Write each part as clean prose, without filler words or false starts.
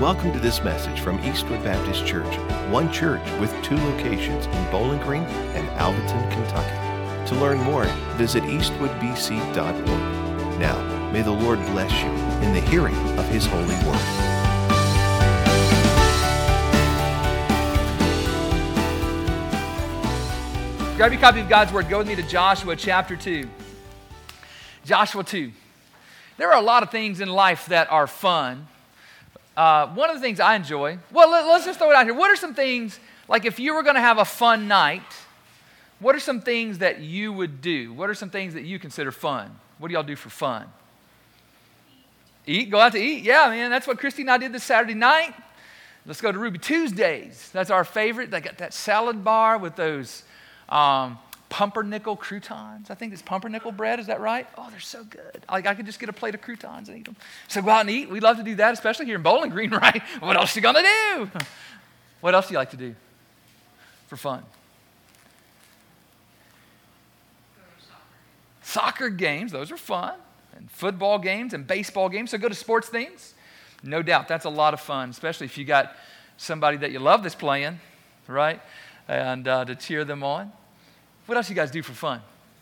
Welcome to this message from Eastwood Baptist Church, one church with two locations in Bowling Green and Alvaton, Kentucky. To learn more, visit eastwoodbc.org. Now, may the Lord bless you in the hearing of His holy word. Grab your copy of God's Word. Go with me to Joshua chapter 2. Joshua 2. There are a lot of things in life that are fun. One of the things I enjoy, let's just throw it out here. What are some things, like if you were going to have a fun night, what are some things that you would do? What are some things that you consider fun? What do y'all do for fun? Eat? Go out to eat? Yeah, man, that's what Christy and I did this Saturday night. Let's go to Ruby Tuesdays. That's our favorite. They got that salad bar with those pumpernickel croutons. I think it's pumpernickel bread. Is that right? Oh, they're so good. Like I could just get a plate of croutons and eat them. So go out and eat. We love to do that, especially here in Bowling Green, right? What else you gonna do? What else do you like to do for fun? Soccer games. Those are fun. And football games and baseball games. So go to sports things. No doubt, that's a lot of fun, especially if you got somebody that you love that's playing, right? And to cheer them on. What else you guys do for fun?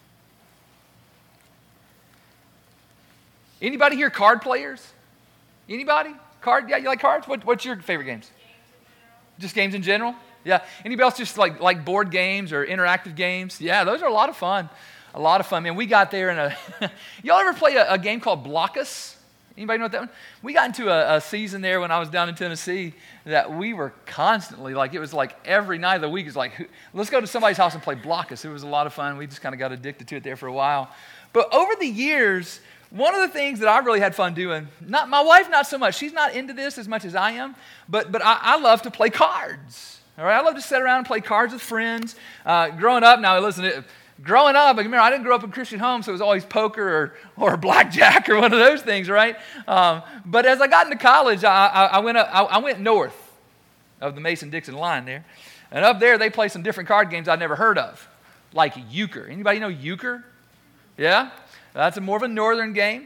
Anybody here card players? Anybody? Card? Yeah, you like cards? What's your favorite games? Just games in general? Yeah. Anybody else just like board games or interactive games? Yeah, those are a lot of fun. A lot of fun. Man, we got there in y'all ever play a game called Blockus? Anybody know what that one? We got into a season there when I was down in Tennessee that we were constantly, it was like every night of the week, it's like, let's go to somebody's house and play Blockus. It was a lot of fun. We just kind of got addicted to it there for a while. But over the years, one of the things that I really had fun doing, my wife not so much, she's not into this as much as I am, but I love to play cards. All right, I love to sit around and play cards with friends. Growing up, I remember I didn't grow up in a Christian home, so it was always poker or blackjack or one of those things, right? But as I got into college, I went north of the Mason-Dixon line there, and up there they play some different card games I'd never heard of, like euchre. Anybody know euchre? Yeah, that's more of a northern game.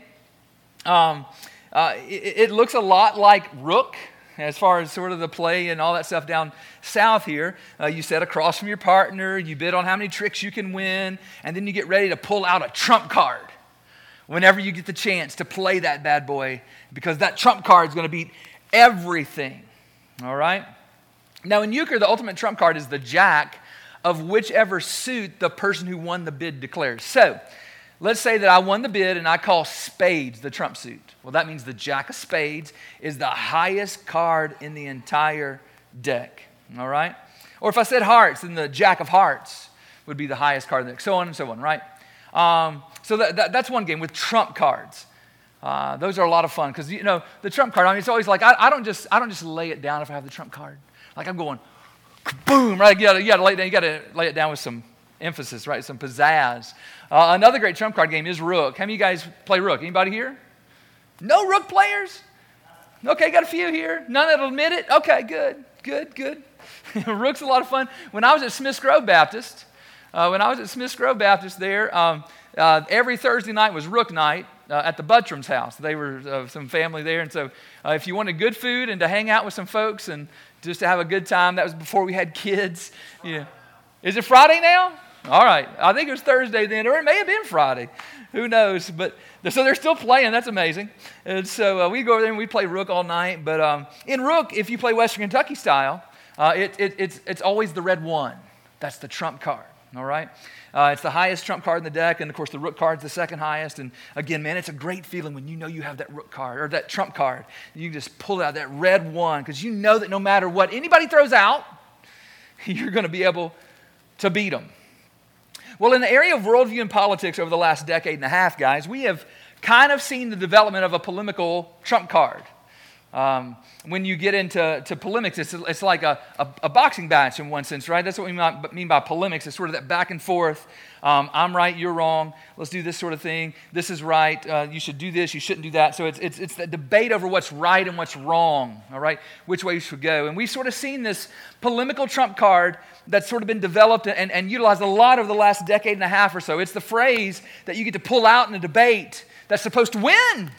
It looks a lot like rook. As far as sort of the play and all that stuff down south here, you sit across from your partner, you bid on how many tricks you can win, and then you get ready to pull out a trump card whenever you get the chance to play that bad boy, because that trump card is going to beat everything, all right? Now in euchre, the ultimate trump card is the jack of whichever suit the person who won the bid declares. So let's say that I won the bid and I call spades the trump suit. Well, that means the jack of spades is the highest card in the entire deck, all right? Or if I said hearts, then the jack of hearts would be the highest card in the deck, so on and so on, right? So that's one game with trump cards. Those are a lot of fun because, the trump card, it's always like, I don't just lay it down if I have the trump card. Like I'm going, boom, right? You gotta lay it down. You gotta lay it down with some emphasis, right? Some pizzazz. Another great trump card game is rook. How many of you guys play rook? Anybody here? No rook players? Okay, got a few here. None that'll admit it? Okay, good. Rook's a lot of fun. When I was at Smiths Grove Baptist, there, every Thursday night was rook night at the Buttrum's house. They were some family there, and so if you wanted good food and to hang out with some folks and just to have a good time, that was before we had kids. Yeah. Is it Friday now? All right. I think it was Thursday then, or it may have been Friday. Who knows? But so they're still playing. That's amazing. And so we go over there and we play rook all night. But in rook, if you play Western Kentucky style, it's always the red one. That's the trump card. All right. It's the highest trump card in the deck, and of course the rook card's the second highest. And again, man, it's a great feeling when you know you have that rook card or that trump card. You can just pull out that red one because you know that no matter what anybody throws out, you're going to be able to beat them. Well, in the area of worldview and politics over the last decade and a half, guys, we have kind of seen the development of a polemical trump card. When you get into polemics, it's like a boxing match in one sense, right? That's what we mean by polemics. It's sort of that back and forth. I'm right, you're wrong. Let's do this sort of thing. This is right. You should do this. You shouldn't do that. So it's the debate over what's right and what's wrong, all right? Which way you should go. And we've sort of seen this polemical trump card that's sort of been developed and utilized a lot over the last decade and a half or so. It's the phrase that you get to pull out in a debate that's supposed to win.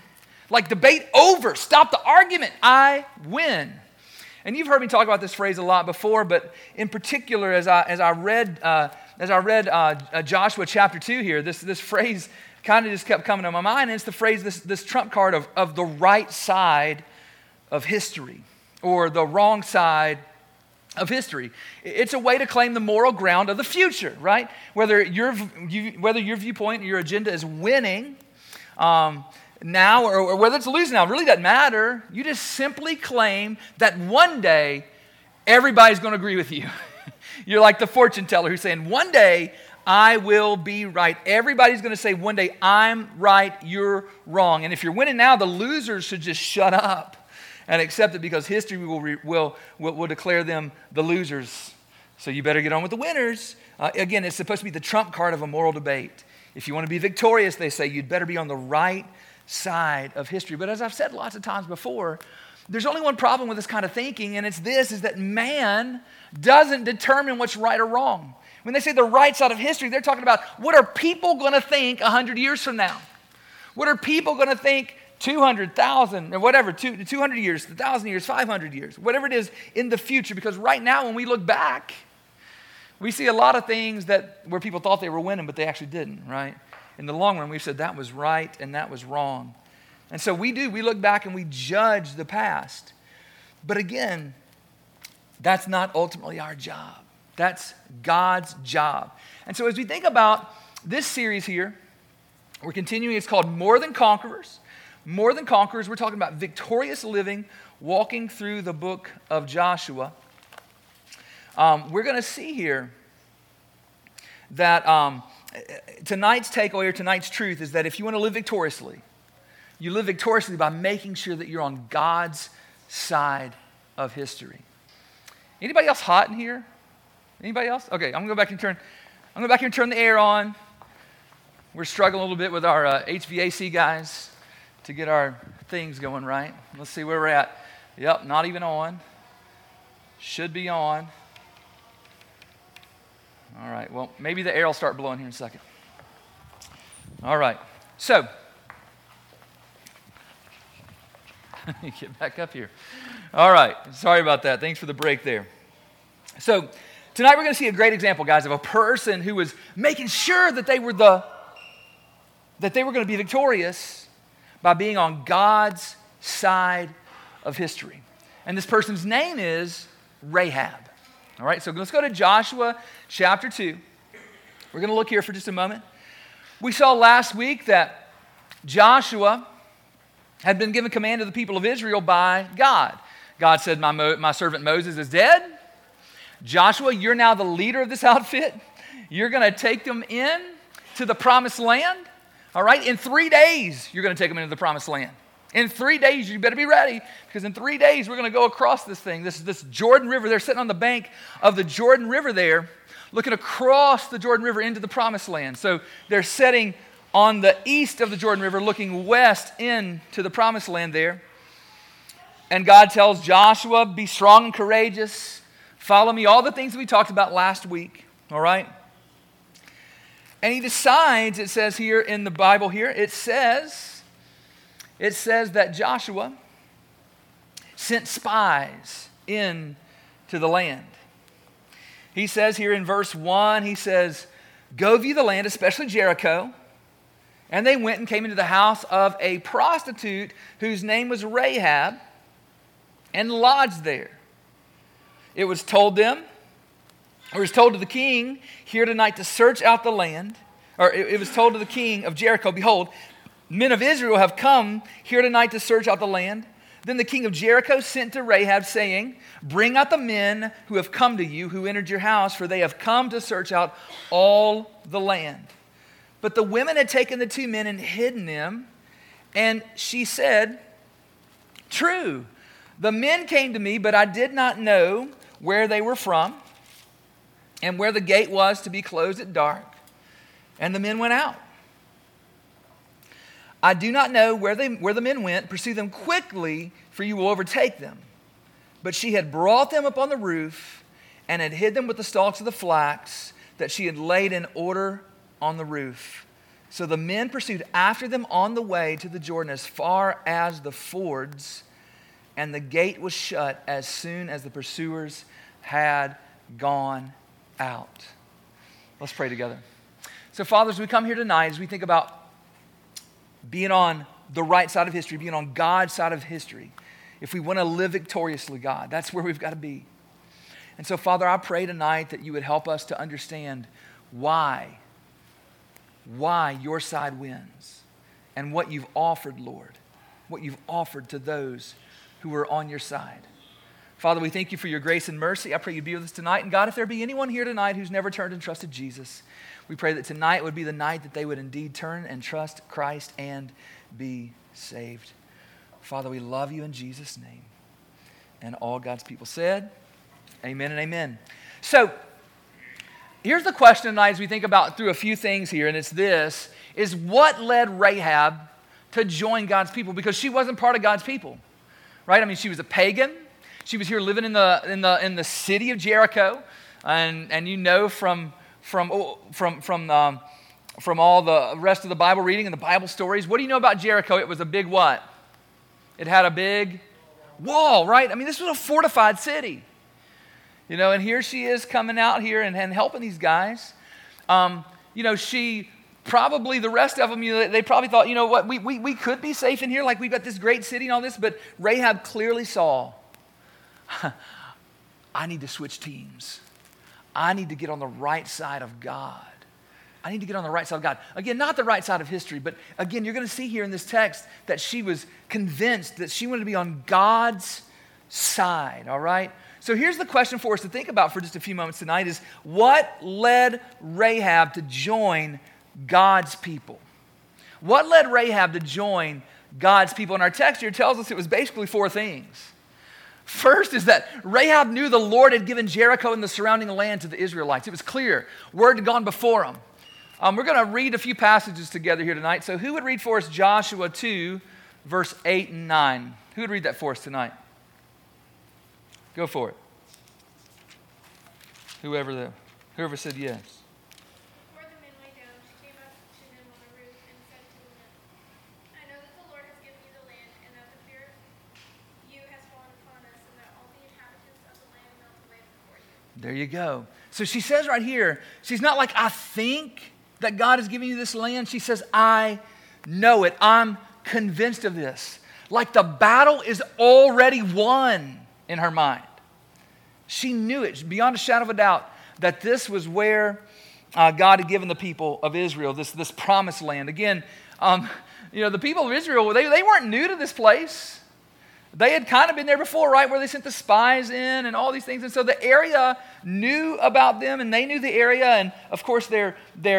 Like, debate over. Stop the argument. I win. And you've heard me talk about this phrase a lot before, but in particular, as I read Joshua chapter 2 here, this phrase kind of just kept coming to my mind. And it's the phrase, this trump card of the right side of history, or the wrong side of history. It's a way to claim the moral ground of the future, right? Whether your viewpoint, your agenda is winning now, or whether it's losing now, it really doesn't matter. You just simply claim that one day everybody's going to agree with you. You're like the fortune teller who's saying, one day I will be right. Everybody's going to say, one day I'm right, you're wrong. And if you're winning now, the losers should just shut up and accept it, because history will declare them the losers. So you better get on with the winners. Again, it's supposed to be the trump card of a moral debate. If you want to be victorious, they say, you'd better be on the right side of history. But as I've said lots of times before, there's only one problem with this kind of thinking, and it's this, is that man doesn't determine what's right or wrong. When they say the right side of history, they're talking about, what are people going to think 100 years from now? What are people going to think 200,000 or whatever, 200 years, 1,000 years, 500 years, whatever it is in the future? Because right now, when we look back, we see a lot of things where people thought they were winning, but they actually didn't, right? In the long run, we've said that was right and that was wrong. And so we look back and we judge the past. But again, that's not ultimately our job. That's God's job. And so as we think about this series here, we're continuing. It's called More Than Conquerors. More Than Conquerors. We're talking about victorious living, walking through the book of Joshua. We're going to see here that tonight's takeaway, or tonight's truth, is that if you want to live victoriously, you live victoriously by making sure that you're on God's side of history. Anybody else hot in here? Anybody else? Okay, I'm going to go back here and turn the air on. We're struggling a little bit with our HVAC guys to get our things going right. Let's see where we're at. Yep, not even on. Should be on. All right, well, maybe the air will start blowing here in a second. All right, so get back up here. All right, sorry about that. Thanks for the break there. So tonight we're going to see a great example, guys, of a person who was making sure that they were going to be victorious by being on God's side of history. And this person's name is Rahab. All right, so let's go to Joshua chapter 2. We're going to look here for just a moment. We saw last week that Joshua had been given command of the people of Israel by God. God said, my servant Moses is dead. Joshua, you're now the leader of this outfit. You're going to take them in to the promised land. All right, in 3 days, you're going to take them into the promised land. In 3 days, you better be ready, because in 3 days, we're going to go across this thing, this Jordan River. They're sitting on the bank of the Jordan River there, looking across the Jordan River into the promised land. So they're sitting on the east of the Jordan River, looking west into the promised land there. And God tells Joshua, be strong and courageous. Follow me, all the things that we talked about last week, all right? And he decides, it says here in the Bible here, it says that Joshua sent spies into the land. He says here in verse 1, he says, go view the land, especially Jericho. And they went and came into the house of a prostitute whose name was Rahab, and lodged there. It was told to the king here tonight to search out the land, or it was told to the king of Jericho, behold, men of Israel have come here tonight to search out the land. Then the king of Jericho sent to Rahab, saying, bring out the men who have come to you, who entered your house, for they have come to search out all the land. But the women had taken the 2 men and hidden them, and she said, true, the men came to me, but I did not know where they were from, and where the gate was to be closed at dark. And the men went out. I do not know where the men went. Pursue them quickly, for you will overtake them. But she had brought them up on the roof, and had hid them with the stalks of the flax that she had laid in order on the roof. So the men pursued after them on the way to the Jordan as far as the fords, and the gate was shut as soon as the pursuers had gone out. Let's pray together. So, Father, as we come here tonight, as we think about being on the right side of history, being on God's side of history, if we want to live victoriously, God, that's where we've got to be. And so, Father, I pray tonight that you would help us to understand why your side wins and what you've offered, Lord, what you've offered to those who are on your side. Father, we thank you for your grace and mercy. I pray you be with us tonight. And God, if there be anyone here tonight who's never turned and trusted Jesus, we pray that tonight would be the night that they would indeed turn and trust Christ and be saved. Father, we love you in Jesus' name. And all God's people said, amen and amen. So, here's the question tonight as we think about through a few things here, and it's this, is what led Rahab to join God's people? Because she wasn't part of God's people, right? I mean, she was a pagan. She was here living in the city of Jericho, and you know from all the rest of the Bible reading and the Bible stories, what do you know about Jericho? It was a big what? It had a big wall, right? I mean, this was a fortified city. You know, and here she is coming out here and helping these guys. She probably, the rest of them, they probably thought, you know what, we could be safe in here, like we've got this great city and all this, but Rahab clearly saw, I need to switch teams. I need to get on the right side of God. I need to get on the right side of God. Again, not the right side of history, but again, you're going to see here in this text that she was convinced that she wanted to be on God's side, all right? So here's the question for us to think about for just a few moments tonight is, what led Rahab to join God's people? What led Rahab to join God's people? And our text here tells us it was basically four things. First is that Rahab knew the Lord had given Jericho and the surrounding land to the Israelites. It was clear. Word had gone before them. We're going to read a few passages together here tonight. So who would read for us Joshua 2, verse 8 and 9? Who would read that for us tonight? Go for it. Whoever said yes. Before the men lay down, she came up to them on the roof and said to the men, I know that the Lord has given you the land, and that the fear of you has fallen upon us, and that all the inhabitants of the land melt away before you. There you go. So she says right here, she's not like, I think that God is giving you this land. She says, I know it. I'm convinced of this. Like the battle is already won in her mind. She knew it beyond a shadow of a doubt that this was where God had given the people of Israel, this promised land. Again, the people of Israel, they weren't new to this place. They had kind of been there before, right, where they sent the spies in and all these things. And so the area knew about them, and they knew the area. And, of course, their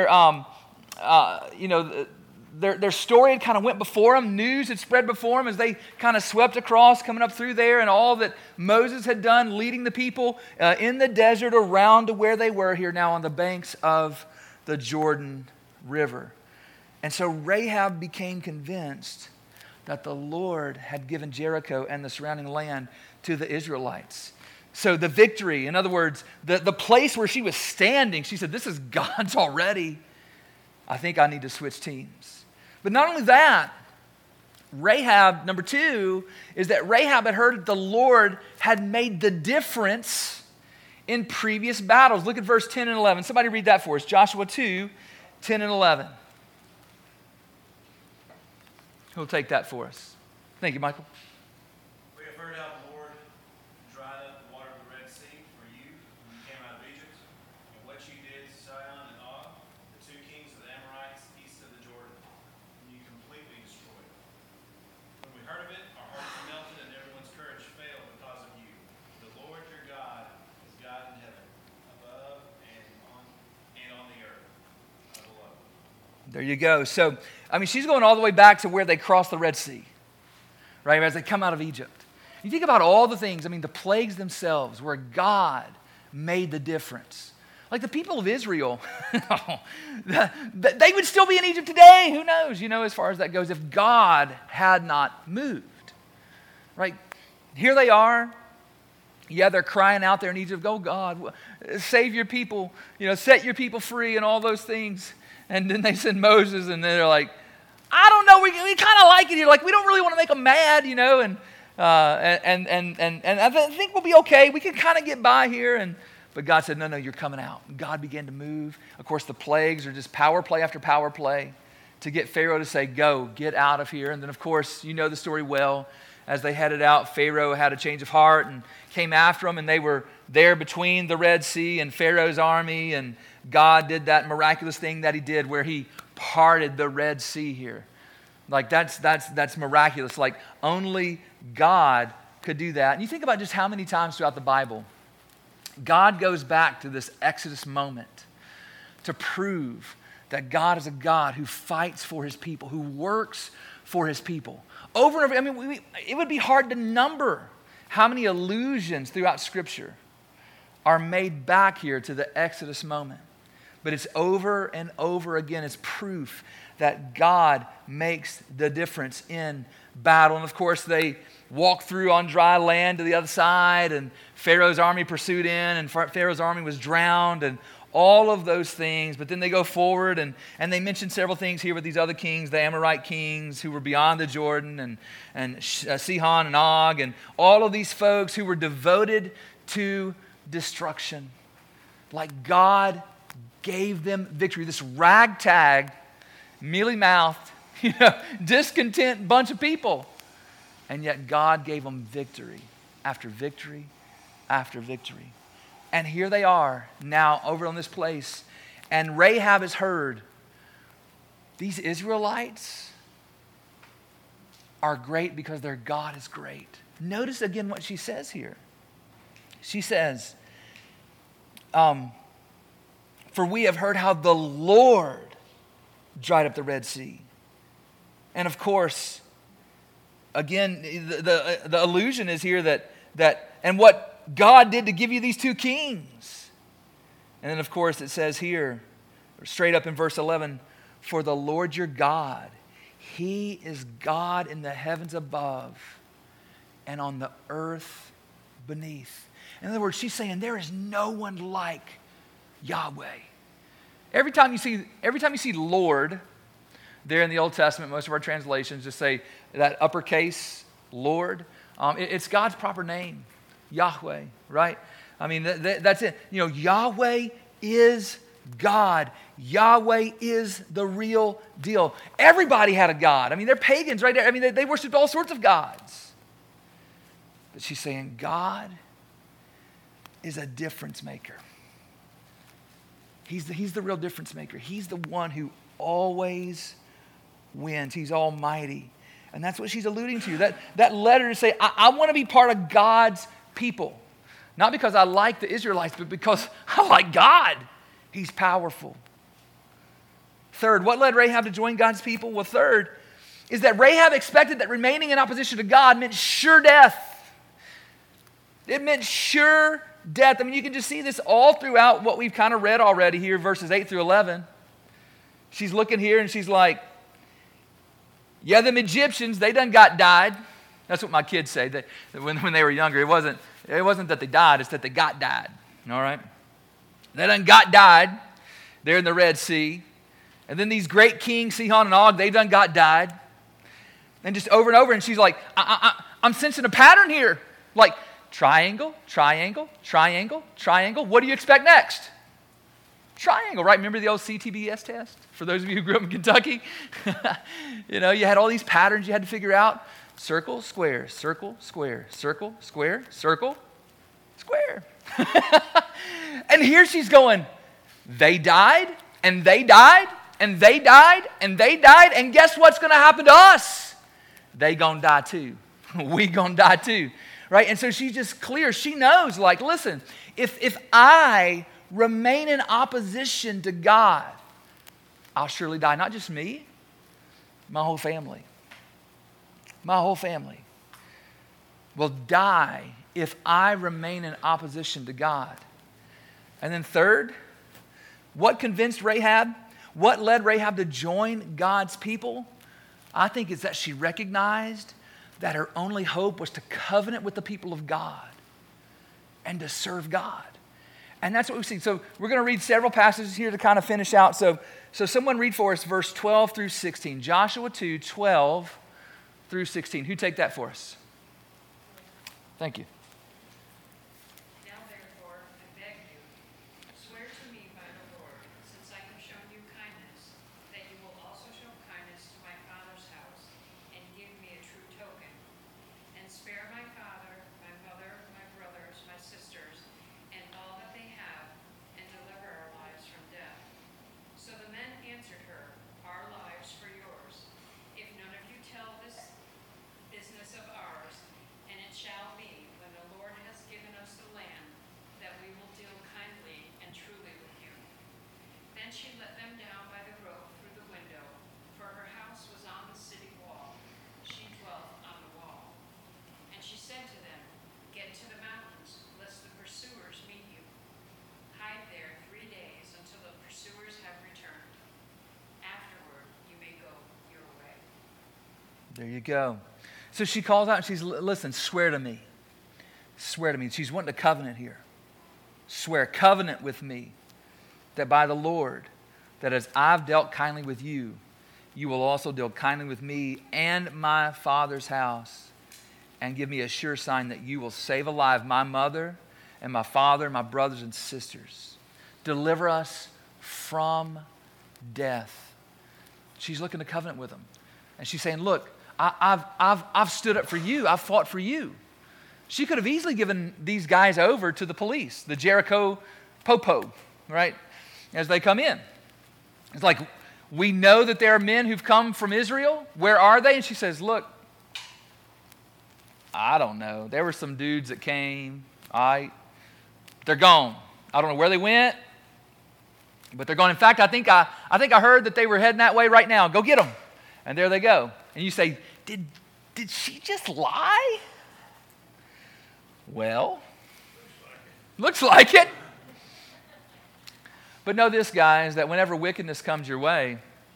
story had kind of went before them. News had spread before them as they kind of swept across, coming up through there, and all that Moses had done, leading the people in the desert around to where they were here now on the banks of the Jordan River. And so Rahab became convinced that the Lord had given Jericho and the surrounding land to the Israelites. So the victory, in other words, the place where she was standing, she said, this is God's already. I think I need to switch teams. But not only that, Rahab, number two, is that Rahab had heard that the Lord had made the difference in previous battles. Look at verse 10 and 11. Somebody read that for us. Joshua 2, 10 and 11. Who'll take that for us? Thank you, Michael. We have heard how the Lord dried up the water of the Red Sea for you when you came out of Egypt, and what you did to Sihon and Og, the two kings of the Amorites east of the Jordan, and you completely destroyed them. When we heard of it, our hearts melted and everyone's courage failed because of you. The Lord your God is God in heaven, above and on the earth below. There you go. So, she's going all the way back to where they crossed the Red Sea, right, as they come out of Egypt. You think about all the things, the plagues themselves, where God made the difference. Like the people of Israel, they would still be in Egypt today. Who knows, as far as that goes, if God had not moved, right? Here they are. Yeah, they're crying out there in Egypt, oh God, save your people, set your people free and all those things. And then they send Moses, and they're like, I don't know, we kind of like it here. Like, we don't really want to make them mad, you know, and I think we'll be okay. We can kind of get by here. But God said, no, you're coming out. And God began to move. Of course, the plagues are just power play after power play to get Pharaoh to say, go, get out of here. And then, of course, you know the story well. As they headed out, Pharaoh had a change of heart and came after them, and they were there between the Red Sea and Pharaoh's army, and God did that miraculous thing that he did where he parted the Red Sea here. Like, that's miraculous. Like, only God could do that. And you think about just how many times throughout the Bible God goes back to this Exodus moment to prove that God is a God who fights for his people, who works for his people. Over and over, I mean, it would be hard to number how many allusions throughout Scripture are made back here to the Exodus moment. But it's over and over again. It's proof that God makes the difference in battle. And of course, they walked through on dry land to the other side, and Pharaoh's army pursued in, and Pharaoh's army was drowned, and all of those things. But then they go forward, and they mention several things here with these other kings, the Amorite kings who were beyond the Jordan, and Sihon and Og, and all of these folks who were devoted to destruction. Like, God gave them victory. This ragtag, mealy-mouthed, discontent bunch of people. And yet God gave them victory after victory after victory. And here they are now over on this place. And Rahab has heard these Israelites are great because their God is great. Notice again what she says here. She says, for we have heard how the Lord dried up the Red Sea. And of course, again, the allusion is here that and what God did to give you these two kings. And then of course it says here, straight up in verse 11, for the Lord your God, he is God in the heavens above and on the earth beneath. In other words, she's saying there is no one like Yahweh. Every time you see Lord there in the Old Testament, most of our translations just say that uppercase Lord. It's God's proper name, Yahweh, right? I mean, that's it. Yahweh is God. Yahweh is the real deal. Everybody had a God. I mean, they're pagans, right? I mean, they worshiped all sorts of gods. But she's saying God is a difference maker. He's the real difference maker. He's the one who always wins. He's almighty. And that's what she's alluding to. That letter to say, I want to be part of God's people. Not because I like the Israelites, but because I like God. He's powerful. Third, what led Rahab to join God's people? Well, third is that Rahab expected that remaining in opposition to God meant sure death. It meant sure death. I mean, you can just see this all throughout what we've kind of read already here, verses 8 through 11. She's looking here and she's like, yeah, them Egyptians, they done got died. That's what my kids say. That when they were younger, it wasn't that they died, it's that they got died. All right? They done got died there in the Red Sea. And then these great kings, Sihon and Og, they done got died. And just over and over, and she's like, I'm sensing a pattern here. Like, triangle, triangle, triangle, triangle. What do you expect next? Triangle, right? Remember the old CTBS test? For those of you who grew up in Kentucky? You had all these patterns you had to figure out. Circle, square, circle, square, circle, square, circle, square. And here she's going, they died, and they died, and they died, and they died, and guess what's going to happen to us? They gonna die too. We gonna die too. Right? And so she's just clear. She knows, like, listen, if I remain in opposition to God, I'll surely die. Not just me, my whole family. My whole family will die if I remain in opposition to God. And then third, what convinced Rahab? What led Rahab to join God's people? I think it's that she recognized that her only hope was to covenant with the people of God and to serve God. And that's what we see. So we're going to read several passages here to kind of finish out. So So someone read for us verse 12 through 16. Joshua 2, 12 through 16. Who take that for us? Thank you. Now therefore, I beg you, swear to me by the Lord, since I have shown you kindness, that you will also show kindness to my father's house, and give me a true token, and spare my father, my mother, my brothers, my sisters, and all that they have, and deliver our lives from death. So the men answered her, Our lives for yours. If none of you tell this business of ours, and it shall be, when the Lord has given us the land, that we will deal kindly and truly with you. Then she let them down by the rope through the window, for her house was on the city wall. She dwelt on the wall. And she said to them, Get to the mountains, lest the pursuers meet you. Hide there 3 days until the pursuers have returned. Afterward, you may go your way. There you go. So she calls out and she's, listen, swear to me. Swear to me. She's wanting a covenant here. Swear, covenant with me, that by the Lord, that as I've dealt kindly with you, you will also deal kindly with me and my father's house, and give me a sure sign that you will save alive my mother and my father and my brothers and sisters. Deliver us from death. She's looking to covenant with them. And she's saying, look, I've stood up for you. I've fought for you. She could have easily given these guys over to the police, the Jericho Popo, right, as they come in. It's like, we know that there are men who've come from Israel. Where are they? And she says, look, I don't know. There were some dudes that came. They're gone. I don't know where they went, but they're gone. In fact, I think I heard that they were heading that way right now. Go get them. And there they go. And you say, did she just lie? Well, looks like it. But know this, guys, that whenever wickedness comes your way,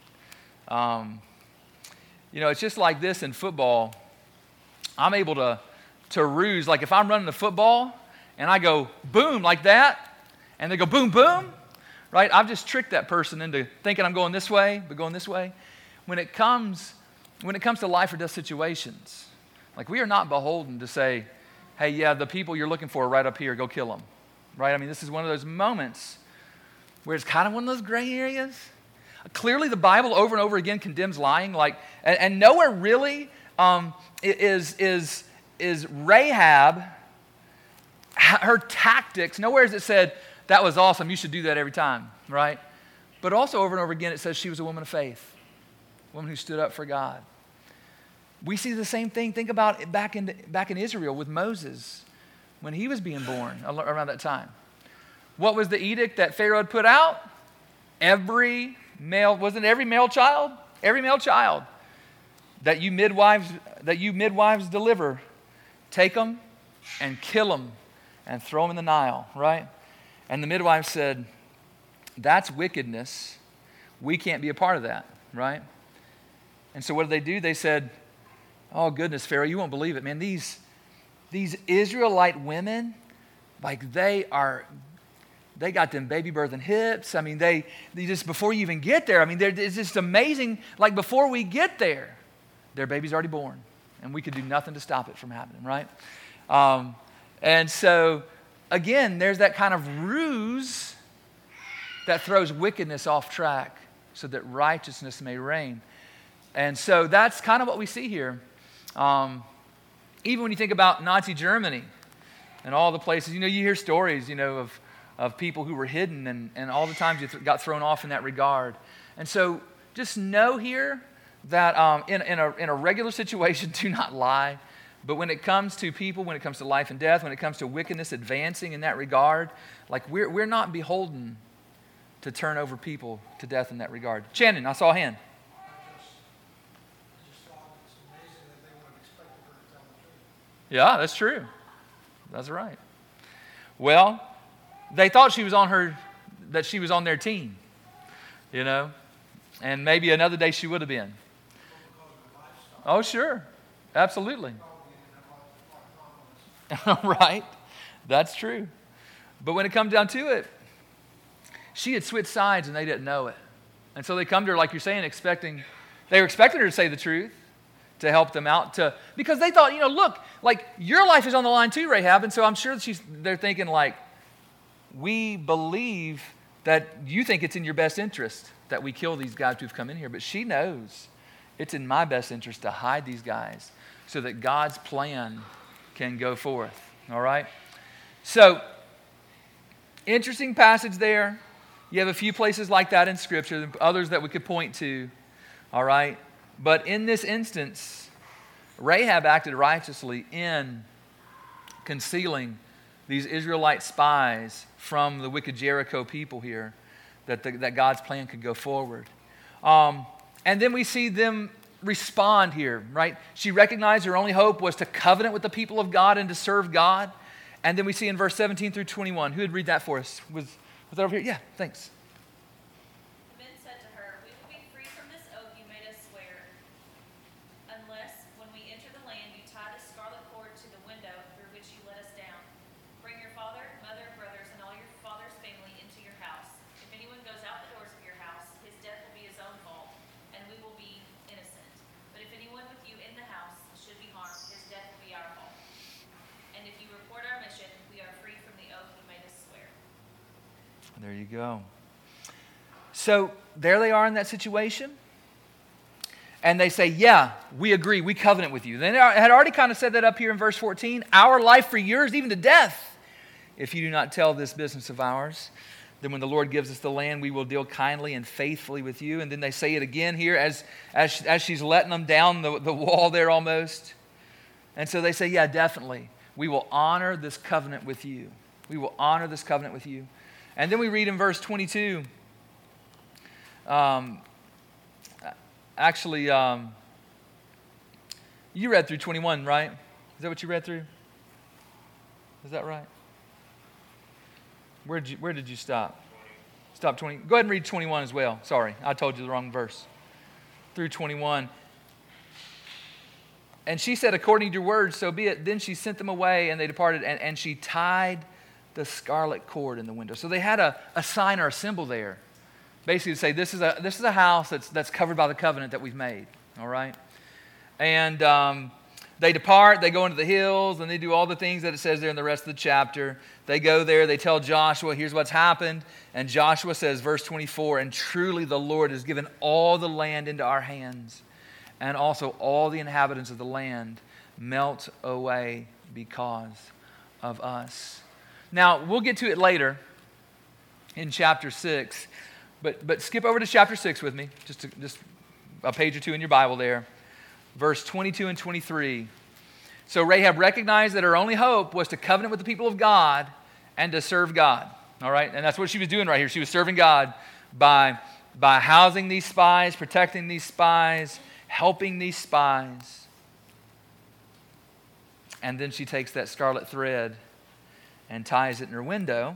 it's just like this in football. I'm able to ruse. Like if I'm running the football and I go boom like that, and they go boom, boom, right? I've just tricked that person into thinking I'm going this way, but going this way. When it comes to life or death situations, like we are not beholden to say, hey, yeah, the people you're looking for are right up here, go kill them, right? I mean, this is one of those moments where it's kind of one of those gray areas. Clearly, the Bible over and over again condemns lying, and nowhere really is Rahab, her tactics, nowhere is it said, that was awesome, you should do that every time, right? But also over and over again, it says she was a woman of faith, a woman who stood up for God. We see the same thing. Think about it back in Israel with Moses when he was being born around that time. What was the edict that Pharaoh had put out? Every male child that you midwives deliver, take them and kill them and throw them in the Nile, right? And the midwives said, that's wickedness. We can't be a part of that, right? And so what did they do? They said, oh goodness, Pharaoh, you won't believe it, man. These Israelite women, like they got them baby birthing hips. I mean, they just, before you even get there, I mean, it's just amazing. Like before we get there, their baby's already born. And we could do nothing to stop it from happening, right? And so, again, there's that kind of ruse that throws wickedness off track so that righteousness may reign. And so that's kind of what we see here. Even when you think about Nazi Germany and all the places, you hear stories, of people who were hidden and all the times you got thrown off in that regard. And so just know here that in a regular situation, do not lie. But when it comes to people, when it comes to life and death, when it comes to wickedness advancing in that regard, like we're not beholden to turn over people to death in that regard. Shannon, I saw a hand. I just thought it's amazing that they wouldn't expect her to tell the truth. Yeah, that's true. That's right. Well, they thought she was on their team, and maybe another day she would have been. Oh, sure. Absolutely. Right. That's true. But when it comes down to it, she had switched sides and they didn't know it. And so they come to her, like you're saying, they were expecting her to say the truth, to help them out, because they thought, look, like your life is on the line too, Rahab. And so I'm sure they're thinking like, we believe that you think it's in your best interest that we kill these guys who've come in here. But she knows it's in my best interest to hide these guys so that God's plan can go forth. All right? So, interesting passage there. You have a few places like that in Scripture, others that we could point to. All right? But in this instance, Rahab acted righteously in concealing these Israelite spies from the wicked Jericho people here, that God's plan could go forward. And then we see them respond here, right? She recognized her only hope was to covenant with the people of God and to serve God. And then we see in verse 17 through 21. Who would read that for us? Was that over here? Yeah, thanks. The men said to her, "We will be free from this oath you made us swear, unless, when we enter the land, you tie the scarlet cord to the window through which you let us down. Bring your father, mother, brothers, and all your father's family into your house. If anyone goes out the doors of your house, his death will be his own fault, and we will be innocent. But if anyone with you in the house should be harmed, his death will be our fault. And if you report our mission, we are free from the oath you made us swear." There you go. So there they are in that situation. And they say, yeah, we agree, we covenant with you. They had already kind of said that up here in verse 14. Our life for yours, even to death, if you do not tell this business of ours. Then when the Lord gives us the land, we will deal kindly and faithfully with you. And then they say it again here as she's letting them down the wall there almost. And so they say, yeah, definitely. We will honor this covenant with you. We will honor this covenant with you. And then we read in verse 22. You read through 21, right? Is that what you read through? Is that right? Where did you stop? Stop 20. Go ahead and read 21 as well. Sorry, I told you the wrong verse. Through 21. And she said, according to your words, so be it. Then she sent them away, and they departed, and she tied the scarlet cord in the window. So they had a sign or a symbol there, basically to say this is a house that's covered by the covenant that we've made. All right, and they depart. They go into the hills, and they do all the things that it says there in the rest of the chapter. They go there. They tell Joshua, "Here's what's happened." And Joshua says, verse 24, "And truly the Lord has given all the land into our hands, and also all the inhabitants of the land melt away because of us." Now, we'll get to it later in chapter 6, but skip over to chapter 6 with me, just a page or two in your Bible there. Verse 22 and 23. So Rahab recognized that her only hope was to covenant with the people of God and to serve God. All right? And that's what she was doing right here. She was serving God by housing these spies, protecting these spies, helping these spies. And then she takes that scarlet thread and ties it in her window.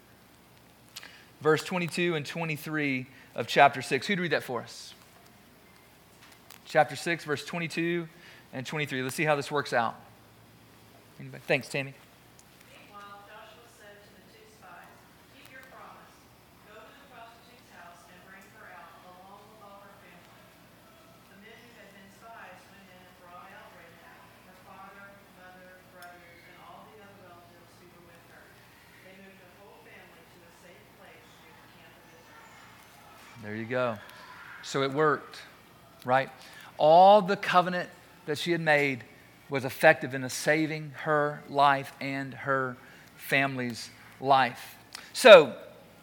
Verse 22 and 23 of chapter 6. Who'd read that for us? Chapter 6, verse 22 and 23. Let's see how this works out. Anybody? Thanks, Tammy. Meanwhile, Joshua said to the two spies, "Keep your promise. Go to the prostitute's house and bring her out, along with all her family." The men who had been spies went in and brought out Rahab, her father, mother, brothers, and all the other relatives who were with her. They moved her whole family to a safe place near the camp of Israel. There you go. So it worked, right? All the covenant that she had made was effective in saving her life and her family's life. So,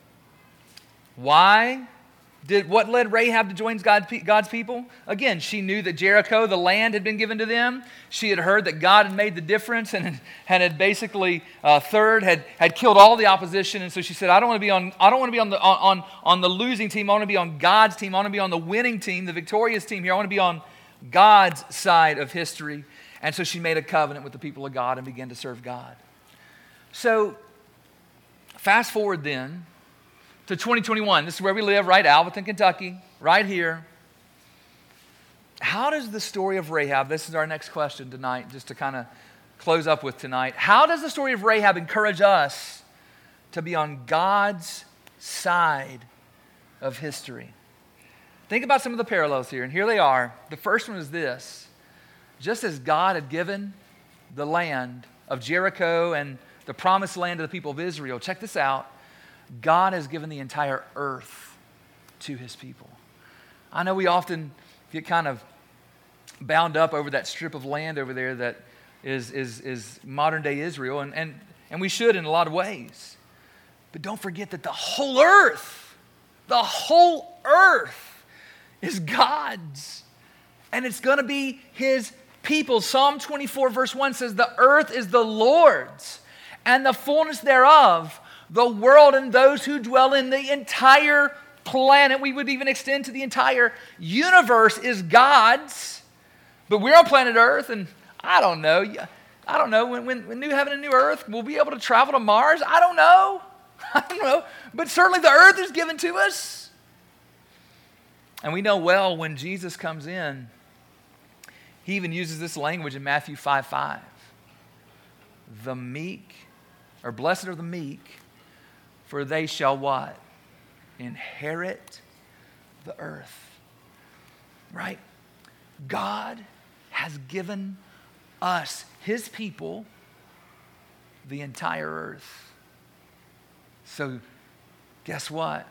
what led Rahab to join God's people? Again, she knew that Jericho, the land, had been given to them. She had heard that God had made the difference and had basically had killed all the opposition. And so she said, I don't want to be on the losing team. I want to be on God's team. I want to be on the winning team, the victorious team here. I want to be on God's side of history. And so she made a covenant with the people of God and began to serve God. So, fast forward then to 2021. This is where we live, right? Alvaton, Kentucky, right here. How does the story of Rahab, this is our next question tonight, just to kind of close up with tonight. How does the story of Rahab encourage us to be on God's side of history? Think about some of the parallels here, and here they are. The first one is this. Just as God had given the land of Jericho and the promised land to the people of Israel, check this out, God has given the entire earth to his people. I know we often get kind of bound up over that strip of land over there that is modern-day Israel, and we should in a lot of ways. But don't forget that the whole earth is God's. And it's going to be his people. Psalm 24 verse 1 says, the earth is the Lord's, and the fullness thereof, the world and those who dwell in the entire planet. We would even extend to the entire universe is God's. But we're on planet Earth, and I don't know. When new heaven and new earth, we'll be able to travel to Mars? I don't know. But certainly the earth is given to us. And we know well when Jesus comes in, he even uses this language in Matthew 5:5. The meek, or blessed are the meek, for they shall what? Inherit the earth. Right? God has given us, his people, the entire earth. So, guess what?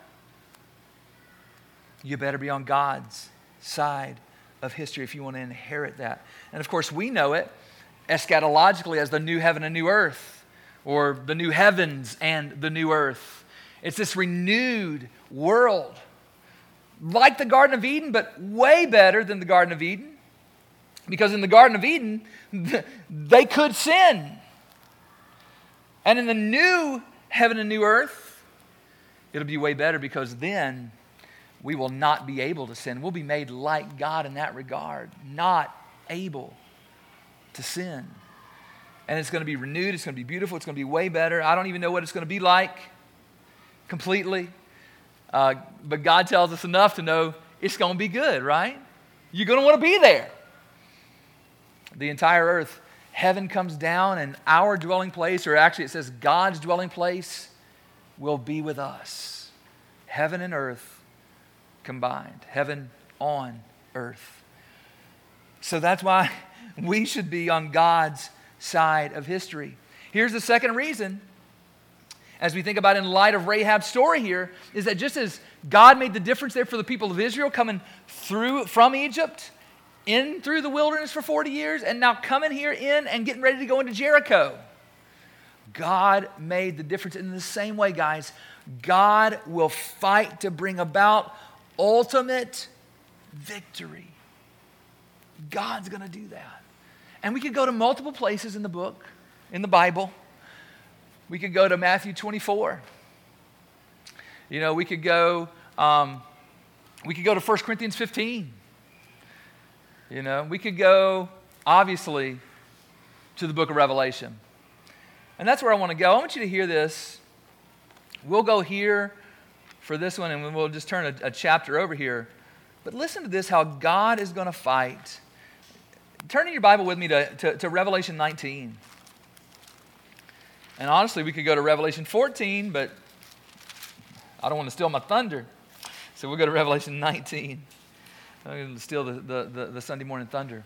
You better be on God's side of history if you want to inherit that. And of course, we know it eschatologically as the new heaven and new earth, or the new heavens and the new earth. It's this renewed world, like the Garden of Eden, but way better than the Garden of Eden. Because in the Garden of Eden, they could sin. And in the new heaven and new earth, it'll be way better, because then we will not be able to sin. We'll be made like God in that regard, not able to sin. And it's going to be renewed. It's going to be beautiful. It's going to be way better. I don't even know what it's going to be like completely. But God tells us enough to know it's going to be good, right? You're going to want to be there. The entire earth, heaven comes down, and our dwelling place, or actually it says God's dwelling place, will be with us. Heaven and earth combined. Heaven on earth. So that's why we should be on God's side of history. Here's the second reason, as we think about in light of Rahab's story here, is that just as God made the difference there for the people of Israel coming through from Egypt, in through the wilderness for 40 years, and now coming here in and getting ready to go into Jericho, God made the difference. In the same way, guys, God will fight to bring about ultimate victory. God's going to do that. And we could go to multiple places in the book, in the Bible. We could go to Matthew 24. We could go to 1 Corinthians 15. We could go, obviously, to the book of Revelation. And that's where I want to go. I want you to hear this. We'll go here for this one, and we'll just turn a chapter over here. But listen to this, how God is going to fight. Turn in your Bible with me to Revelation 19. And honestly, we could go to Revelation 14, but I don't want to steal my thunder. So we'll go to Revelation 19. I'm going to steal the Sunday morning thunder.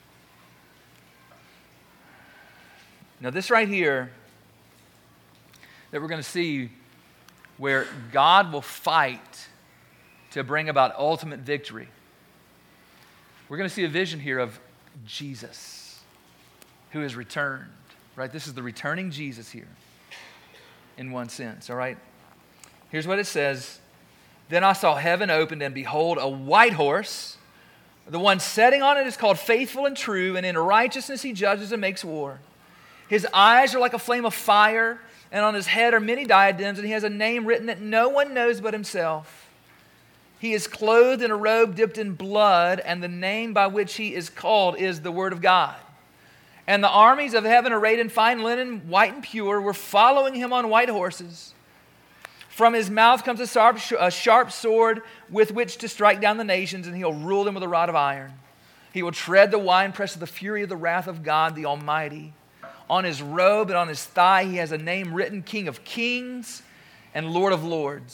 Now this right here that we're going to see, where God will fight to bring about ultimate victory. We're going to see a vision here of Jesus, who has returned, right? This is the returning Jesus here, in one sense, all right? Here's what it says. Then I saw heaven opened, and behold, a white horse. The one sitting on it is called Faithful and True, and in righteousness he judges and makes war. His eyes are like a flame of fire, and on his head are many diadems, and he has a name written that no one knows but himself. He is clothed in a robe dipped in blood, and the name by which he is called is the Word of God. And the armies of heaven, arrayed in fine linen, white and pure, were following him on white horses. From his mouth comes a sharp sword with which to strike down the nations, and he'll rule them with a rod of iron. He will tread the winepress of the fury of the wrath of God the Almighty. On his robe and on his thigh he has a name written, King of Kings and Lord of Lords.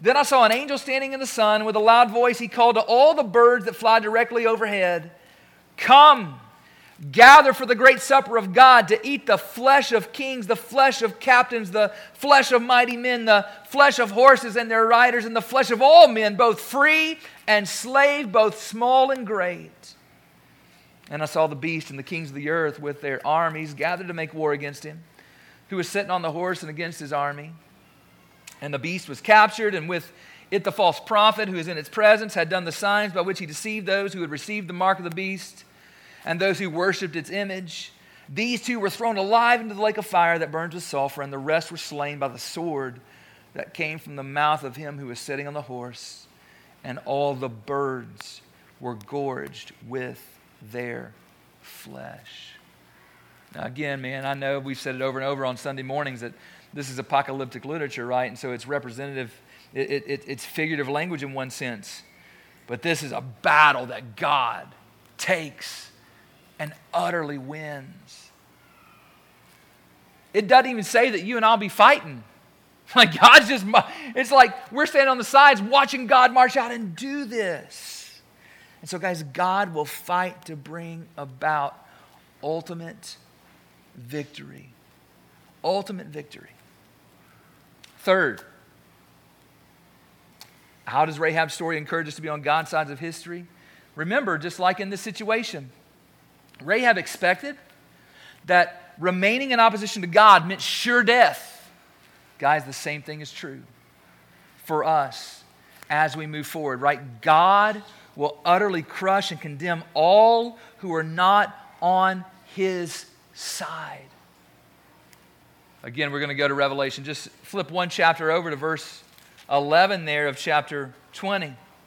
Then I saw an angel standing in the sun, and with a loud voice he called to all the birds that fly directly overhead, "Come, gather for the great supper of God, to eat the flesh of kings, the flesh of captains, the flesh of mighty men, the flesh of horses and their riders, and the flesh of all men, both free and slave, both small and great." And I saw the beast and the kings of the earth with their armies gathered to make war against him, who was sitting on the horse and against his army. And the beast was captured, and with it the false prophet who is in its presence had done the signs by which he deceived those who had received the mark of the beast and those who worshipped its image. These two were thrown alive into the lake of fire that burns with sulfur, and the rest were slain by the sword that came from the mouth of him who was sitting on the horse. And all the birds were gorged with their flesh. Now again, man, I know we've said it over and over on Sunday mornings that this is apocalyptic literature, right? And so it's representative, it's figurative language in one sense. But this is a battle that God takes and utterly wins. It doesn't even say that you and I'll be fighting. Like God's just, it's like we're standing on the sides watching God march out and do this. And so guys, God will fight to bring about ultimate victory. Ultimate victory. Third, how does Rahab's story encourage us to be on God's side of history? Remember, just like in this situation, Rahab expected that remaining in opposition to God meant sure death. Guys, the same thing is true for us as we move forward, right? God will utterly crush and condemn all who are not on His side. Again, we're going to go to Revelation. Just flip one chapter over to verse 11 there of chapter 20.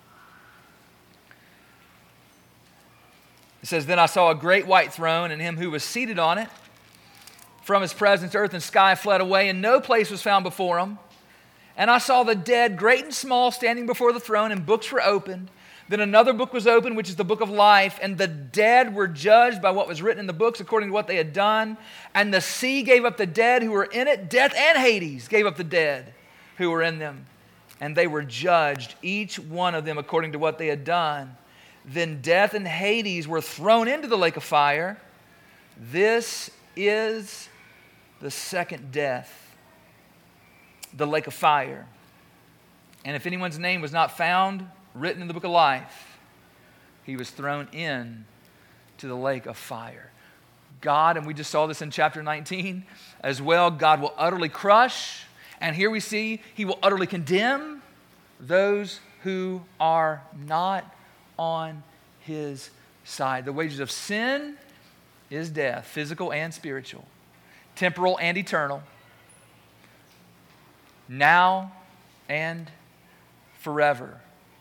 It says, "Then I saw a great white throne and him who was seated on it. From his presence, earth and sky fled away, and no place was found before him. And I saw the dead, great and small, standing before the throne, and books were opened. Then another book was opened, which is the book of life, and the dead were judged by what was written in the books according to what they had done. And the sea gave up the dead who were in it. Death and Hades gave up the dead who were in them. And they were judged, each one of them according to what they had done. Then death and Hades were thrown into the lake of fire. This is the second death, the lake of fire. And if anyone's name was not found written in the book of life, he was thrown in to the lake of fire." God, and we just saw this in chapter 19 as well, God will utterly crush, and here we see He will utterly condemn those who are not on His side. The wages of sin is death, physical and spiritual, temporal and eternal, now and forever.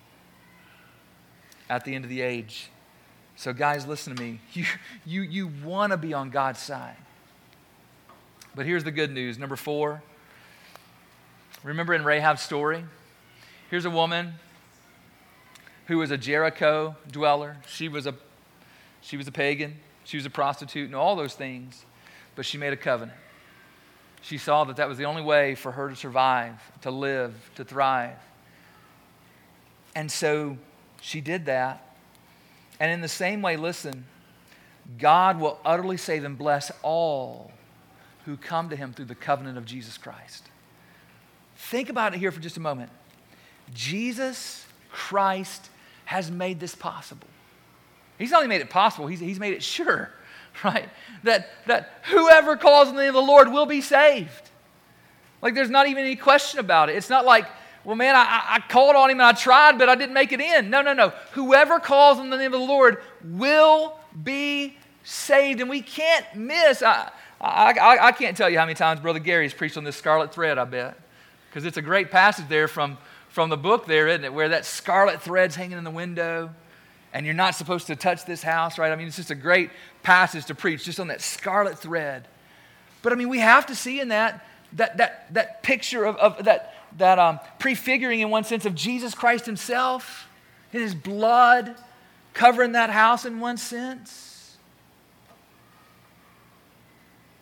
At the end of the age. So guys, listen to me. You want to be on God's side. But here's the good news. Number 4. Remember in Rahab's story? Here's a woman who was a Jericho dweller. She was a pagan. She was a prostitute and all those things. But she made a covenant. She saw that was the only way for her to survive, to live, to thrive. And so she did that. And in the same way, listen, God will utterly save and bless all who come to Him through the covenant of Jesus Christ. Think about it here for just a moment. Jesus Christ has made this possible. He's not only made it possible, He's made it sure, right? That whoever calls on the name of the Lord will be saved. Like there's not even any question about it. It's not like, well, man, I called on Him and I tried, but I didn't make it in. No. Whoever calls on the name of the Lord will be saved. And we can't miss. I can't tell you how many times Brother Gary's preached on this scarlet thread, I bet. Because it's a great passage there from the book there, isn't it? Where that scarlet thread's hanging in the window. And you're not supposed to touch this house, right? I mean, it's just a great passage to preach just on that scarlet thread. But I mean, we have to see in that picture of that prefiguring in one sense of Jesus Christ Himself, in His blood, covering that house in one sense.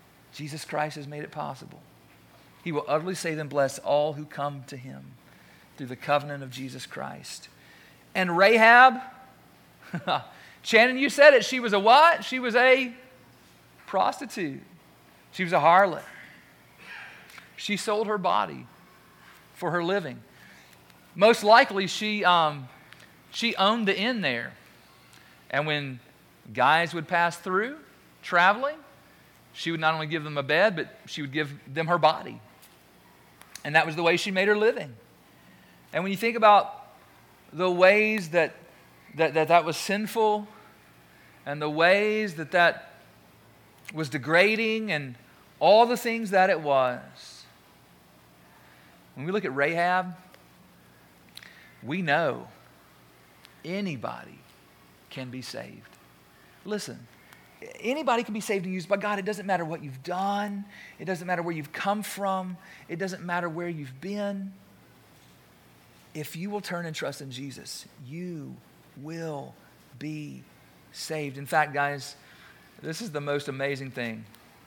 Jesus Christ has made it possible. He will utterly save and bless all who come to Him through the covenant of Jesus Christ. And Rahab, Shannon, you said it. She was a what? She was a prostitute. She was a harlot. She sold her body for her living. Most likely, she owned the inn there. And when guys would pass through traveling, she would not only give them a bed, but she would give them her body. And that was the way she made her living. And when you think about the ways that was sinful, and the ways that was degrading, and all the things that it was, when we look at Rahab, we know anybody can be saved. Listen, anybody can be saved and used by God. It doesn't matter what you've done. It doesn't matter where you've come from. It doesn't matter where you've been. If you will turn and trust in Jesus, you will be saved. In fact, guys, this is the most amazing thing.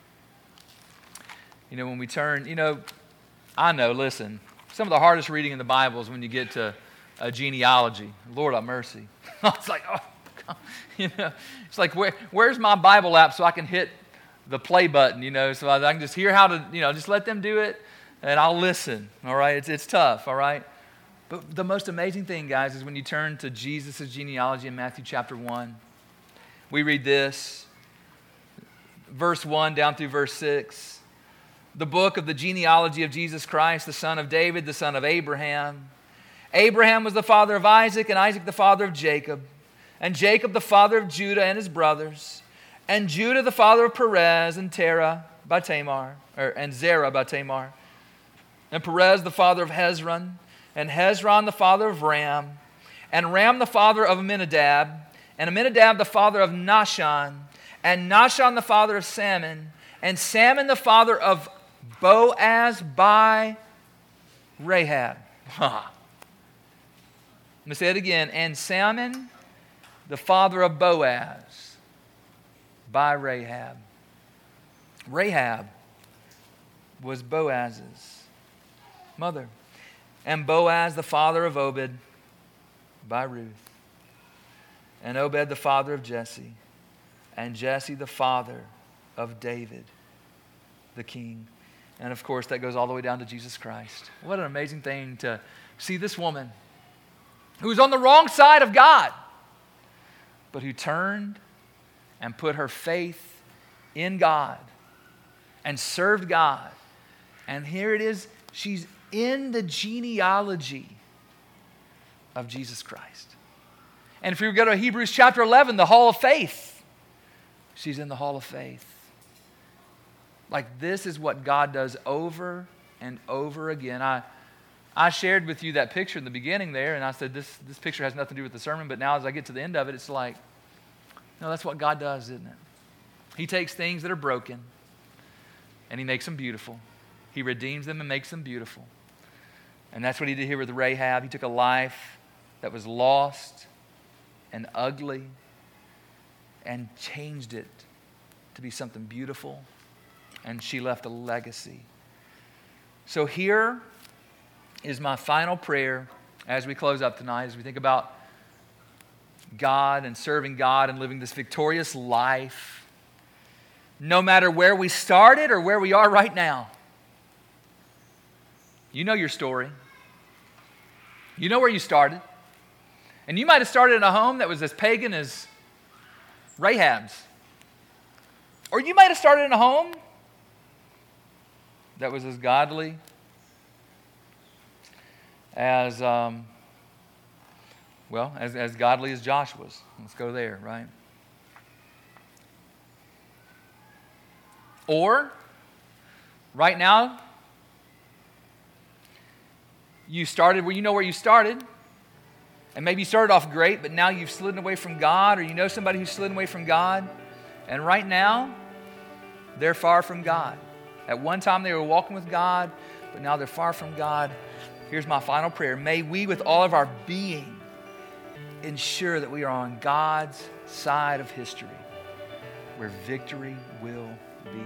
You know, when we turn, I know, listen, some of the hardest reading in the Bible is when you get to a genealogy. Lord have mercy. It's like, oh, God. It's like, where's my Bible app so I can hit the play button, so I can just hear how to, just let them do it, and I'll listen, all right? It's tough, all right? But the most amazing thing, guys, is when you turn to Jesus' genealogy in Matthew chapter 1. We read this, verse 1 down through verse 6. The book of the genealogy of Jesus Christ, the son of David, the son of Abraham. Abraham was the father of Isaac, and Isaac the father of Jacob, and Jacob the father of Judah and his brothers, and Judah the father of Perez and Zerah by Tamar, and Perez the father of Hezron, and Hezron the father of Ram, and Ram the father of Amminadab, and Amminadab the father of Nahshon, and Nahshon the father of Salmon, and Salmon the father of Boaz by Rahab. Let me say it again. And Salmon, the father of Boaz by Rahab. Rahab was Boaz's mother. And Boaz, the father of Obed by Ruth. And Obed, the father of Jesse. And Jesse, the father of David, the king. And of course, that goes all the way down to Jesus Christ. What an amazing thing to see this woman who was on the wrong side of God, but who turned and put her faith in God and served God. And here it is, she's in the genealogy of Jesus Christ. And if we go to Hebrews chapter 11, the Hall of Faith, she's in the Hall of Faith. Like, this is what God does over and over again. I shared with you that picture in the beginning there, and I said this picture has nothing to do with the sermon, but now as I get to the end of it, it's like, no, that's what God does, isn't it? He takes things that are broken, and He makes them beautiful. He redeems them and makes them beautiful. And that's what He did here with Rahab. He took a life that was lost and ugly and changed it to be something beautiful, and she left a legacy. So here is my final prayer as we close up tonight, as we think about God and serving God and living this victorious life, no matter where we started or where we are right now. You know your story. You know where you started. And you might have started in a home that was as pagan as Rahab's. Or you might have started in a home that was as godly as, as godly as Joshua's. Let's go there, right? Or, right now, you started where you know where you started, and maybe you started off great, but now you've slidden away from God, or you know somebody who's slidden away from God, and right now, they're far from God. At one time they were walking with God, but now they're far from God. Here's my final prayer. May we, with all of our being, ensure that we are on God's side of history, where victory will be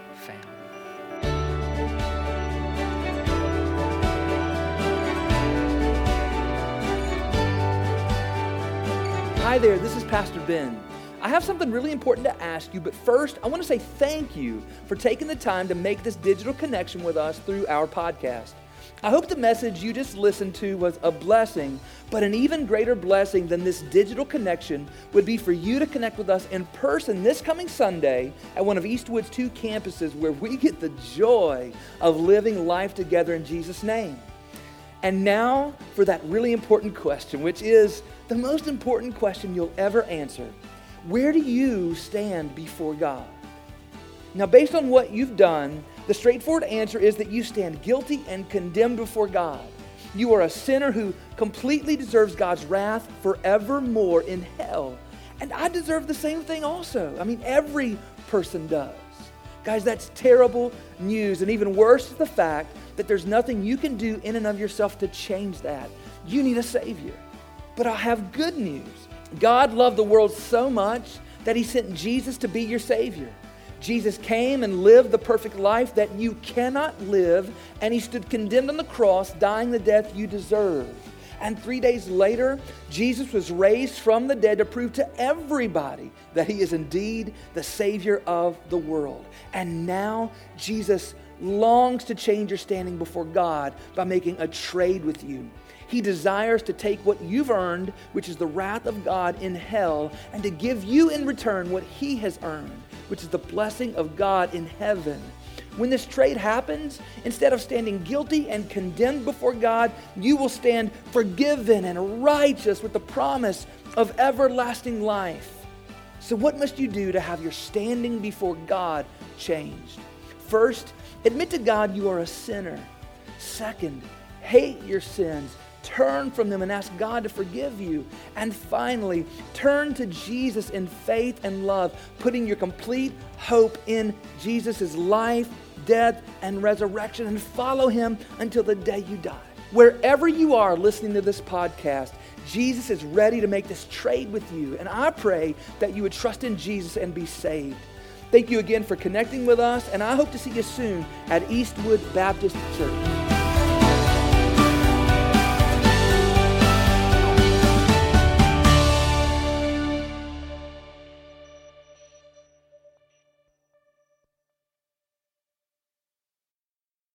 found. Hi there, this is Pastor Ben. I have something really important to ask you, but first, I want to say thank you for taking the time to make this digital connection with us through our podcast. I hope the message you just listened to was a blessing, but an even greater blessing than this digital connection would be for you to connect with us in person this coming Sunday at one of Eastwood's 2 campuses where we get the joy of living life together in Jesus' name. And now for that really important question, which is the most important question you'll ever answer. Where do you stand before God? Now, based on what you've done, the straightforward answer is that you stand guilty and condemned before God. You are a sinner who completely deserves God's wrath forevermore in hell. And I deserve the same thing also. I mean, every person does. Guys, that's terrible news. And even worse is the fact that there's nothing you can do in and of yourself to change that. You need a Savior. But I have good news. God loved the world so much that He sent Jesus to be your Savior. Jesus came and lived the perfect life that you cannot live, and He stood condemned on the cross, dying the death you deserve. And 3 days later, Jesus was raised from the dead to prove to everybody that He is indeed the Savior of the world. And now Jesus longs to change your standing before God by making a trade with you. He desires to take what you've earned, which is the wrath of God in hell, and to give you in return what He has earned, which is the blessing of God in heaven. When this trade happens, instead of standing guilty and condemned before God, you will stand forgiven and righteous with the promise of everlasting life. So what must you do to have your standing before God changed? First, admit to God you are a sinner. Second, hate your sins. Turn from them and ask God to forgive you. And finally, turn to Jesus in faith and love, putting your complete hope in Jesus' life, death, and resurrection, and follow Him until the day you die. Wherever you are listening to this podcast, Jesus is ready to make this trade with you. And I pray that you would trust in Jesus and be saved. Thank you again for connecting with us, and I hope to see you soon at Eastwood Baptist Church.